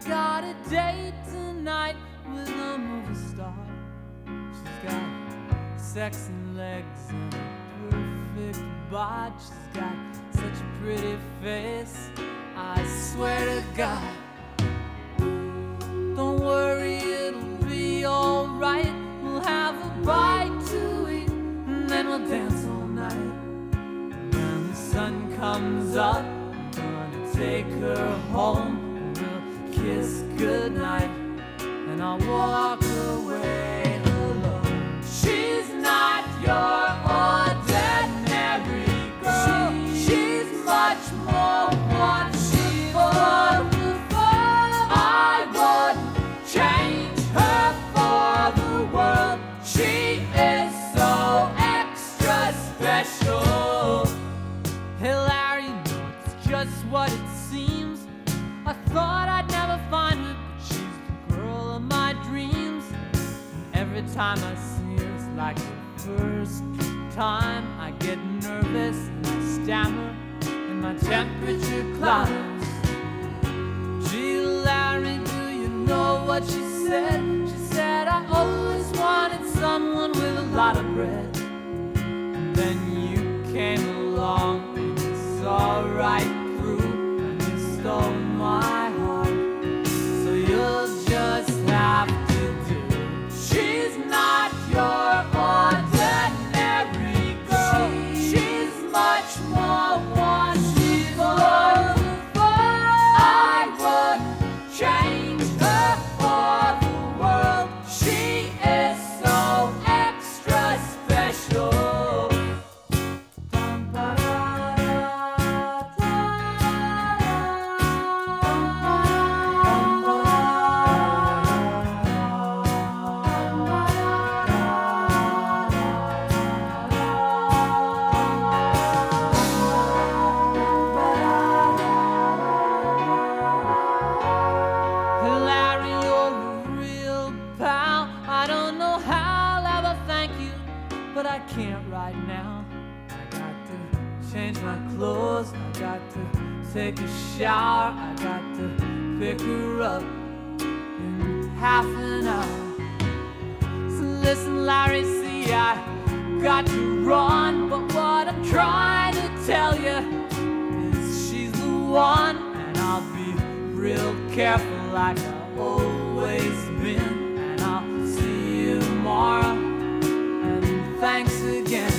got a date tonight with a movie star. She's got sexy legs and a perfect bod. She's got such a pretty face, I swear to God. Don't worry, it'll be alright. We'll have a bite to eat, and then we'll dance all night. When the sun comes up, I'm gonna take her home. We'll kiss goodnight, and I'll walk away alone. She's not your ordinary girl. She's much more wonderful. I wouldn't change her for the world. She is so extra special. Hey Larry, no, it's just what it seems. I thought I'd never find her, but she's the girl of my dreams. Every time I see her, it's like the first time. I get nervous and I stammer, and my temperature climbs. Gee, Larry, do you know what she said? She said, I always wanted someone with a lot of bread. And then you came along and you saw right through, and you stole my heart. So you'll just have to do. She's not your ordinary girl. She's much more wonderful. I wouldn't change her for the world. She is so extra special. Larry, you're a real pal. I don't know how I'll ever thank you, but I can't right now. I got to change my clothes, I got to take a shower, I got to pick her up in half an hour. So listen, Larry, see, I got to run, but what I'm trying to tell you is she's the one, and I'll be real careful like I've always been. And I'll see you tomorrow, and thanks again.